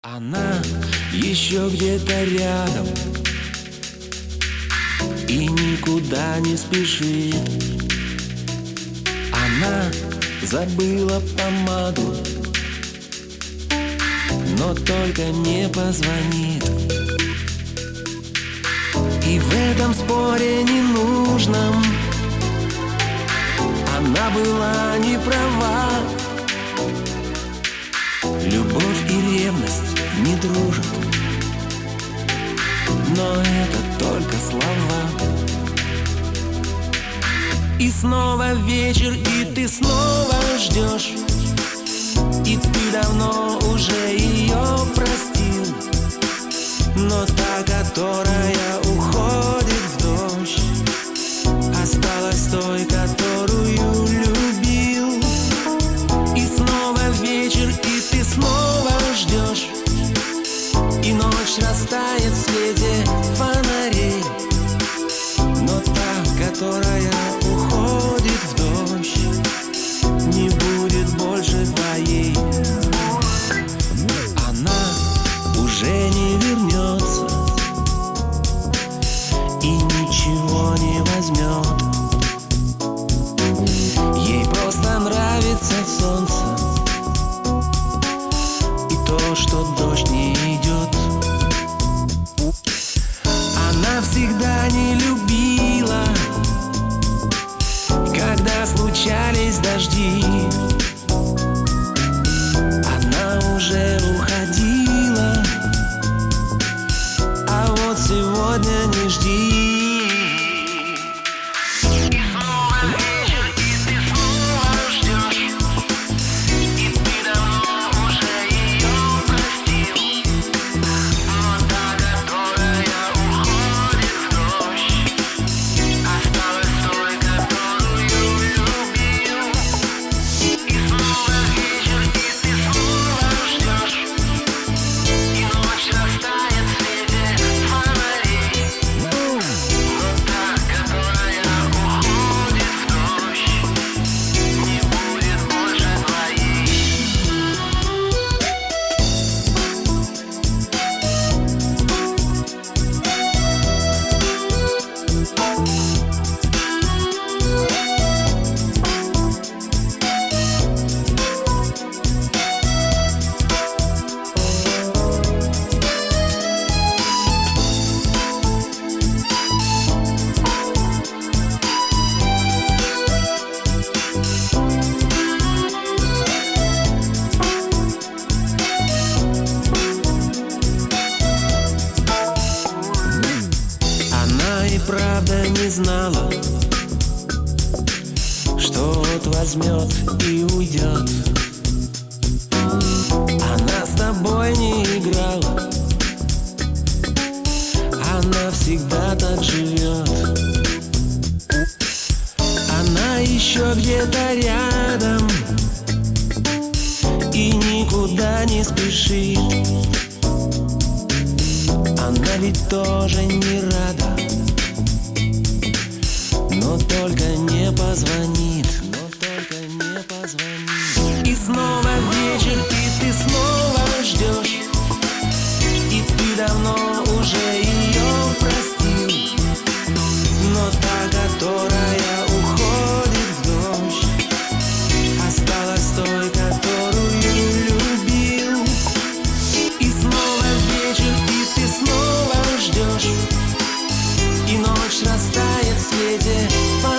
Она еще где-то рядом и никуда не спешит. Она забыла помаду, но только не позвонит. И в этом споре ненужном она была не права. Любовь и ревность не дружат, но это только слова. И снова вечер, и ты снова ждешь, и ты давно уже ее простил. Но та, которая уходит в дождь, осталась той, которую любил. И снова вечер, и ты снова ждешь, и ночь растает в свете фонарей. Но та, которая уходит в дождь, не будет больше твоей. Она уже не вернется и ничего не возьмет. Ей просто нравится солнце и то, что дождь не идет. Она всегда не любила, когда случались дожди. Она уже уходила, а вот сегодня не жди. Правда не знала, что вот возьмет и уйдет. Она с тобой не играла, она всегда так живет. Она еще где-то рядом и никуда не спешит. Она ведь тоже не рада, но только не позвонит, И снова вечер, и ты снова ждешь, и ты давно уже ее простил. Но та, которая уходит в дождь, осталась той, которую любил. И снова вечер, и ты снова ждешь, и ночь растает в свете